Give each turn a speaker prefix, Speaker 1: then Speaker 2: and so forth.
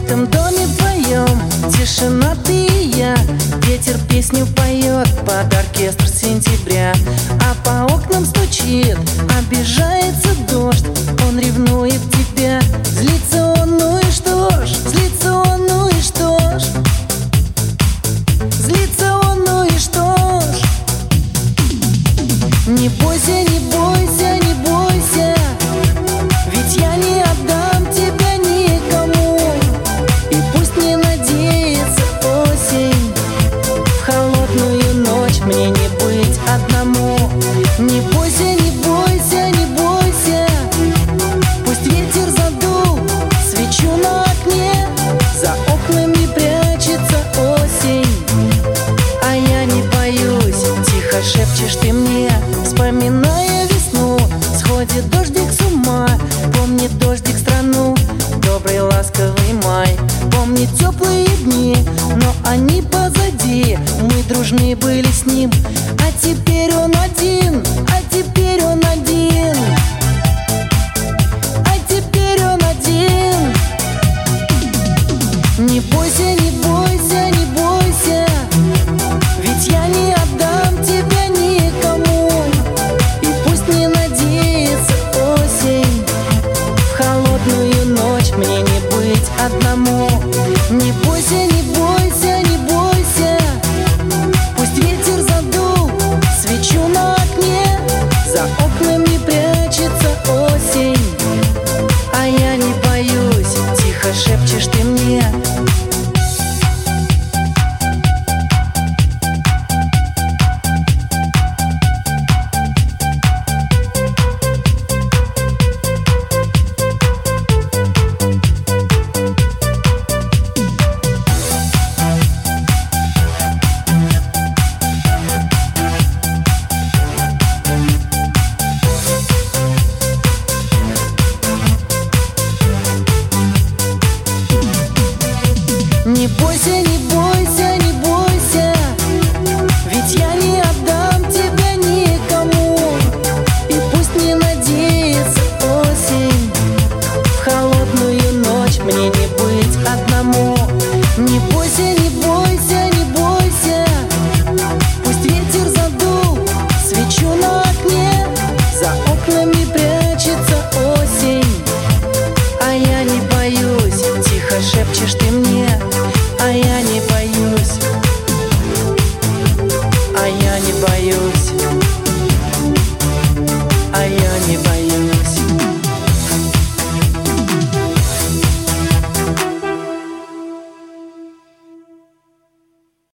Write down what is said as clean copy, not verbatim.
Speaker 1: этом доме вдвоем, тишина, ты и я. Ветер песню поет под оркестр сентября, а по окнам стучит, обижается дождь. Он ревнует тебя, злится он, ну и что ж? Злится он, ну и что ж? Злится он, ну и что ж? Не бойся, не бойся, не бойся, ведь я не отдам тебя никому. И пусть не надеется осень, в холодную ночь мне не быть одному. Не бойся, не бойся, не бойся, пусть ветер задул свечу на окне, за окнами прячется осень, а я не боюсь. Тихо шепчешь ты мне, вспоминая весну. Сходит дождик с ума, помнит дождик страну. Добрый ласковый май, помнит теплые дни, но они позади, мы дружны были с ним. А теперь он один, а теперь он один, а теперь он один. Не бойся, не бойся, не бойся, ведь я не отдам тебя никому. И пусть не надеется осень, в холодную ночь мне не быть одному. Не